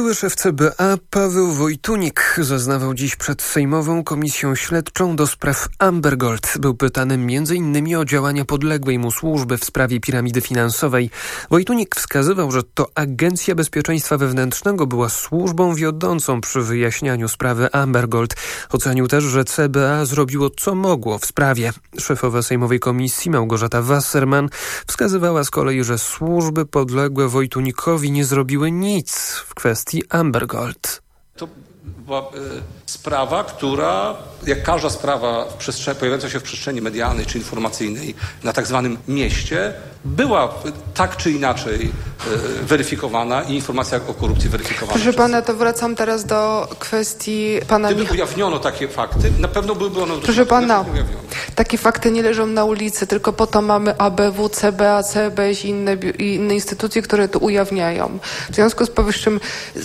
Były szef CBA Paweł Wojtunik zeznawał dziś przed Sejmową Komisją Śledczą do spraw Amber Gold. Był pytany m.in. o działania podległej mu służby w sprawie piramidy finansowej. Wojtunik wskazywał, że to Agencja Bezpieczeństwa Wewnętrznego była służbą wiodącą przy wyjaśnianiu sprawy Amber Gold. Ocenił też, że CBA zrobiło co mogło w sprawie. Szefowa Sejmowej Komisji Małgorzata Wasserman wskazywała z kolei, że służby podległe Wojtunikowi nie zrobiły nic w kwestii Amber Gold. To była sprawa, która, jak każda sprawa pojawiająca się w przestrzeni medialnej czy informacyjnej na tak zwanym mieście, była tak czy inaczej weryfikowana i informacja o korupcji weryfikowana. Proszę pana, to wracam teraz do kwestii pana... Gdyby ujawniono takie fakty, na pewno byłyby one... Proszę pana, takie fakty nie leżą na ulicy, tylko po to mamy ABW, CBA, CBŚ i inne instytucje, które to ujawniają. W związku z powyższym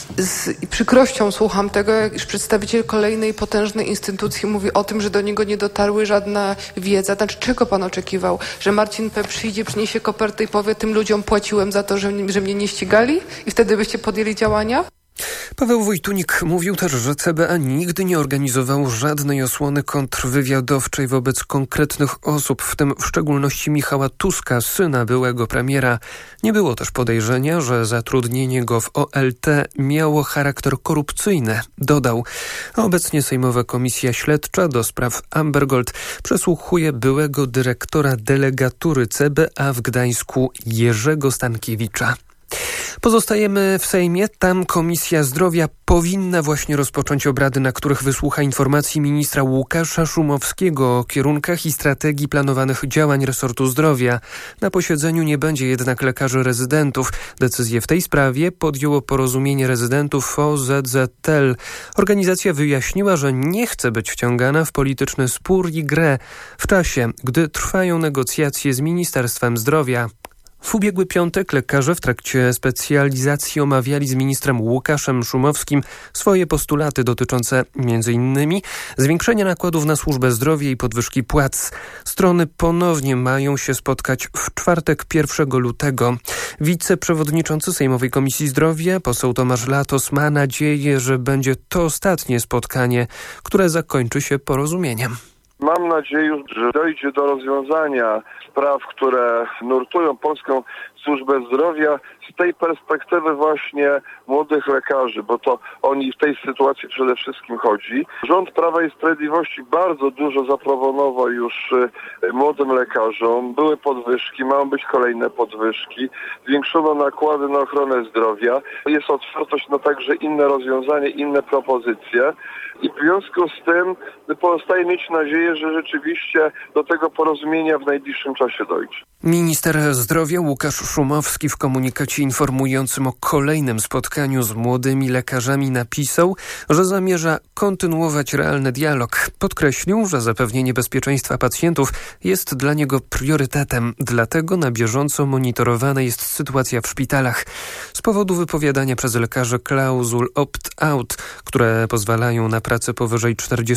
z przykrością słucham tego, iż przedstawiciel kolejnej potężnej instytucji mówi o tym, że do niego nie dotarły żadna wiedza. Znaczy, czego pan oczekiwał? Że Marcin P. przyjdzie, przyniesie kopertę i powie, tym ludziom płaciłem za to, że mnie nie ścigali? I wtedy byście podjęli działania? Paweł Wojtunik mówił też, że CBA nigdy nie organizowało żadnej osłony kontrwywiadowczej wobec konkretnych osób, w tym w szczególności Michała Tuska, syna byłego premiera. Nie było też podejrzenia, że zatrudnienie go w OLT miało charakter korupcyjny, dodał. Obecnie Sejmowa Komisja Śledcza do spraw Amber Gold przesłuchuje byłego dyrektora delegatury CBA w Gdańsku Jerzego Stankiewicza. Pozostajemy w Sejmie. Tam Komisja Zdrowia powinna właśnie rozpocząć obrady, na których wysłucha informacji ministra Łukasza Szumowskiego o kierunkach i strategii planowanych działań resortu zdrowia. Na posiedzeniu nie będzie jednak lekarzy rezydentów. Decyzję w tej sprawie podjęło Porozumienie Rezydentów OZZL. Organizacja wyjaśniła, że nie chce być wciągana w polityczny spór i grę w czasie, gdy trwają negocjacje z Ministerstwem Zdrowia. W ubiegły piątek lekarze w trakcie specjalizacji omawiali z ministrem Łukaszem Szumowskim swoje postulaty dotyczące m.in. zwiększenia nakładów na służbę zdrowia i podwyżki płac. Strony ponownie mają się spotkać w czwartek 1 lutego. Wiceprzewodniczący Sejmowej Komisji Zdrowia, poseł Tomasz Latos, ma nadzieję, że będzie to ostatnie spotkanie, które zakończy się porozumieniem. Mam nadzieję, że dojdzie do rozwiązania spraw, które nurtują polską służbę zdrowia z tej perspektywy właśnie młodych lekarzy, bo to o nich w tej sytuacji przede wszystkim chodzi. Rząd Prawa i Sprawiedliwości bardzo dużo zaproponował już młodym lekarzom. Były podwyżki, mają być kolejne podwyżki. Zwiększono nakłady na ochronę zdrowia. Jest otwartość na także inne rozwiązania, inne propozycje. I w związku z tym pozostaje mieć nadzieję, że rzeczywiście do tego porozumienia w najbliższym czasie dojdzie. Minister zdrowia Łukasz Szumowski w komunikacie informującym o kolejnym spotkaniu z młodymi lekarzami napisał, że zamierza kontynuować realny dialog. Podkreślił, że zapewnienie bezpieczeństwa pacjentów jest dla niego priorytetem. Dlatego na bieżąco monitorowana jest sytuacja w szpitalach. Z powodu wypowiadania przez lekarzy klauzul opt-out, które pozwalają na pracę powyżej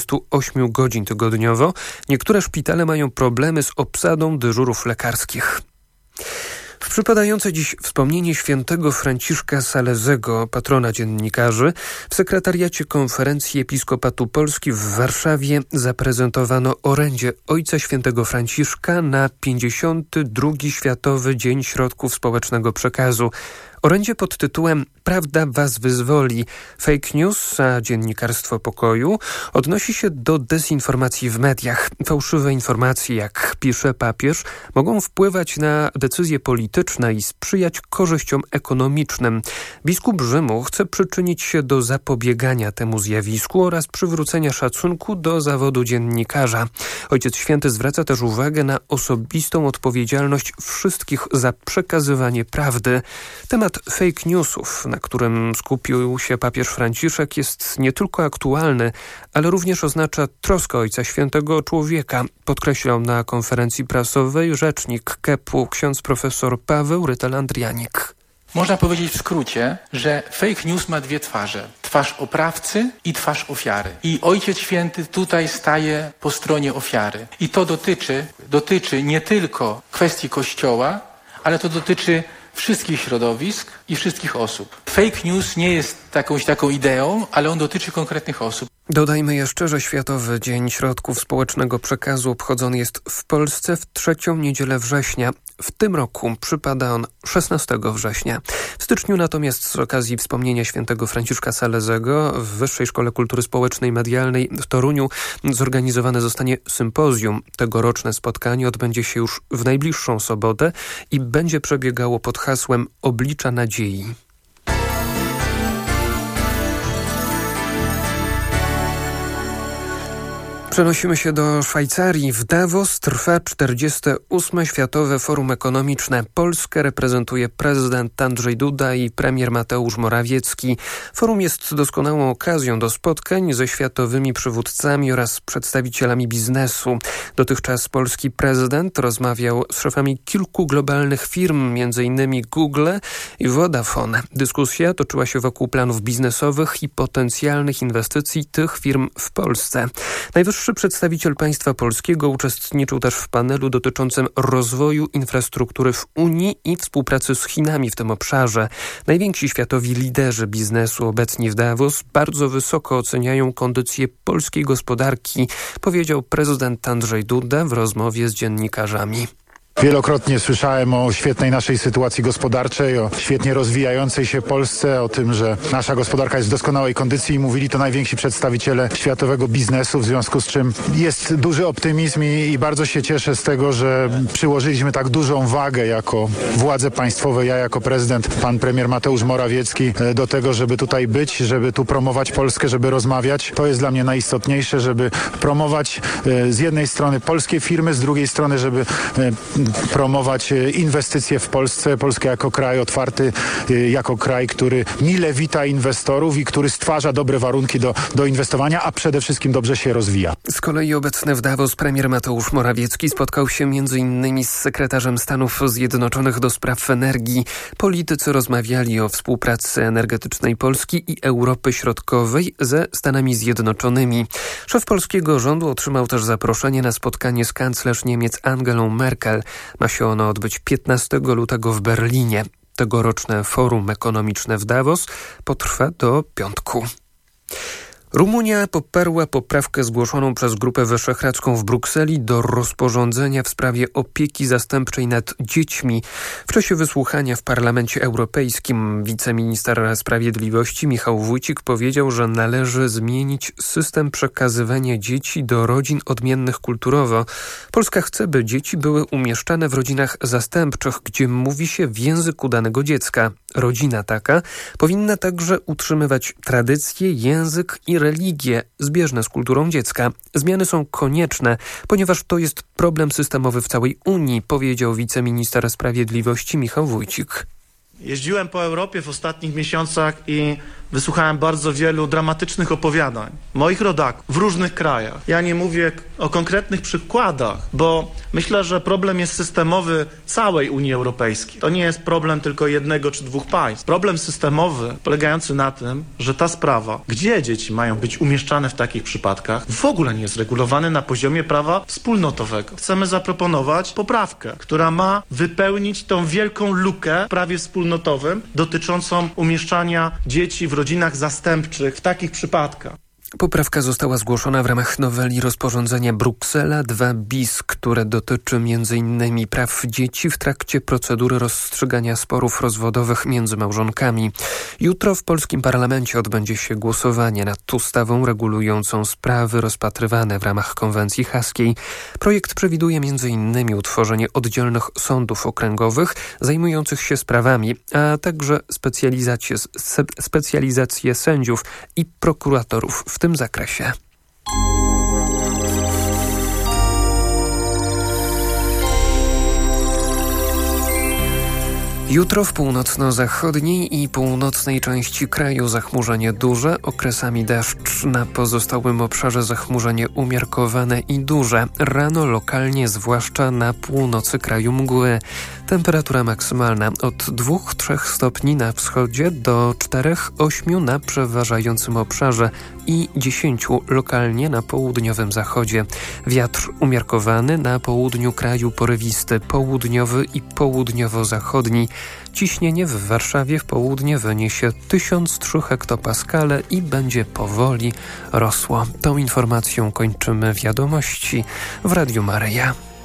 48 godzin tygodniowo, niektóre szpitale mają problemy z obsadą dyżurów lekarskich. W przypadające dziś wspomnienie świętego Franciszka Salezego, patrona dziennikarzy, w sekretariacie Konferencji Episkopatu Polski w Warszawie zaprezentowano orędzie Ojca Świętego Franciszka na 52. Światowy Dzień Środków Społecznego Przekazu. Orędzie pod tytułem Prawda was wyzwoli. Fake news, a dziennikarstwo pokoju odnosi się do dezinformacji w mediach. Fałszywe informacje, jak pisze papież, mogą wpływać na decyzje polityczne i sprzyjać korzyściom ekonomicznym. Biskup Rzymu chce przyczynić się do zapobiegania temu zjawisku oraz przywrócenia szacunku do zawodu dziennikarza. Ojciec Święty zwraca też uwagę na osobistą odpowiedzialność wszystkich za przekazywanie prawdy. Temat fake newsów, na którym skupił się papież Franciszek, jest nie tylko aktualny, ale również oznacza troskę Ojca Świętego o człowieka, podkreślał na konferencji prasowej rzecznik KEP-u ksiądz profesor Paweł Rytel-Andrianik. Można powiedzieć w skrócie, że fake news ma dwie twarze. Twarz oprawcy i twarz ofiary. I Ojciec Święty tutaj staje po stronie ofiary. I to dotyczy nie tylko kwestii Kościoła, ale to dotyczy wszystkich środowisk i wszystkich osób. Fake news nie jest taką ideą, ale on dotyczy konkretnych osób. Dodajmy jeszcze, że Światowy Dzień Środków Społecznego Przekazu obchodzony jest w Polsce w 3. niedzielę września. W tym roku przypada on 16 września. W styczniu natomiast z okazji wspomnienia świętego Franciszka Salezego w Wyższej Szkole Kultury Społecznej i Medialnej w Toruniu zorganizowane zostanie sympozjum. Tegoroczne spotkanie odbędzie się już w najbliższą sobotę i będzie przebiegało pod hasłem Oblicza Nadziei. Przenosimy się do Szwajcarii. W Davos trwa 48. Światowe Forum Ekonomiczne. Polskę reprezentuje prezydent Andrzej Duda i premier Mateusz Morawiecki. Forum jest doskonałą okazją do spotkań ze światowymi przywódcami oraz przedstawicielami biznesu. Dotychczas polski prezydent rozmawiał z szefami kilku globalnych firm, m.in. Google i Vodafone. Dyskusja toczyła się wokół planów biznesowych i potencjalnych inwestycji tych firm w Polsce. Najwyższy przedstawiciel państwa polskiego uczestniczył też w panelu dotyczącym rozwoju infrastruktury w Unii i współpracy z Chinami w tym obszarze. Najwięksi światowi liderzy biznesu obecni w Davos bardzo wysoko oceniają kondycję polskiej gospodarki, powiedział prezydent Andrzej Duda w rozmowie z dziennikarzami. Wielokrotnie słyszałem o świetnej naszej sytuacji gospodarczej, o świetnie rozwijającej się Polsce, o tym, że nasza gospodarka jest w doskonałej kondycji i mówili to najwięksi przedstawiciele światowego biznesu, w związku z czym jest duży optymizm i bardzo się cieszę z tego, że przyłożyliśmy tak dużą wagę jako władze państwowe, ja jako prezydent, pan premier Mateusz Morawiecki do tego, żeby tutaj być, żeby tu promować Polskę, żeby rozmawiać. To jest dla mnie najistotniejsze, żeby promować z jednej strony polskie firmy, z drugiej strony, żeby promować inwestycje w Polsce. Polskę jako kraj otwarty, jako kraj, który mile wita inwestorów i który stwarza dobre warunki do inwestowania, a przede wszystkim dobrze się rozwija. Z kolei obecny w Davos premier Mateusz Morawiecki spotkał się m.in. z sekretarzem Stanów Zjednoczonych do spraw energii. Politycy rozmawiali o współpracy energetycznej Polski i Europy Środkowej ze Stanami Zjednoczonymi. Szef polskiego rządu otrzymał też zaproszenie na spotkanie z kanclerz Niemiec Angelą Merkel. Ma się ono odbyć 15 lutego w Berlinie. Tegoroczne Forum Ekonomiczne w Davos potrwa do piątku. Rumunia poparła poprawkę zgłoszoną przez Grupę Wyszehradzką w Brukseli do rozporządzenia w sprawie opieki zastępczej nad dziećmi. W czasie wysłuchania w Parlamencie Europejskim wiceminister sprawiedliwości Michał Wójcik powiedział, że należy zmienić system przekazywania dzieci do rodzin odmiennych kulturowo. Polska chce, by dzieci były umieszczane w rodzinach zastępczych, gdzie mówi się w języku danego dziecka. Rodzina taka powinna także utrzymywać tradycje, język i religie zbieżne z kulturą dziecka. Zmiany są konieczne, ponieważ to jest problem systemowy w całej Unii, powiedział wiceminister sprawiedliwości Michał Wójcik. Jeździłem po Europie w ostatnich miesiącach i wysłuchałem bardzo wielu dramatycznych opowiadań moich rodaków w różnych krajach. Ja nie mówię o konkretnych przykładach, bo myślę, że problem jest systemowy całej Unii Europejskiej. To nie jest problem tylko jednego czy dwóch państw. Problem systemowy polegający na tym, że ta sprawa, gdzie dzieci mają być umieszczane w takich przypadkach, w ogóle nie jest regulowany na poziomie prawa wspólnotowego. Chcemy zaproponować poprawkę, która ma wypełnić tą wielką lukę w prawie wspólnotowym dotyczącą umieszczania dzieci w rodzinach zastępczych w takich przypadkach. Poprawka została zgłoszona w ramach noweli rozporządzenia Bruksela 2 bis, które dotyczy m.in. praw dzieci w trakcie procedury rozstrzygania sporów rozwodowych między małżonkami. Jutro w polskim parlamencie odbędzie się głosowanie nad ustawą regulującą sprawy rozpatrywane w ramach konwencji haskiej. Projekt przewiduje m.in. utworzenie oddzielnych sądów okręgowych zajmujących się sprawami, a także specjalizację sędziów i prokuratorów w tym zakresie. Jutro w północno-zachodniej i północnej części kraju zachmurzenie duże, okresami deszcz. Na pozostałym obszarze zachmurzenie umiarkowane i duże. Rano lokalnie, zwłaszcza na północy kraju mgły. Temperatura maksymalna od 2-3 stopni na wschodzie do 4-8 na przeważającym obszarze i 10 lokalnie na południowym zachodzie. Wiatr umiarkowany, na południu kraju porywisty, południowy i południowo-zachodni. Ciśnienie w Warszawie w południe wyniesie 1003 hektopaskale i będzie powoli rosło. Tą informacją kończymy wiadomości w Radiu Maryja.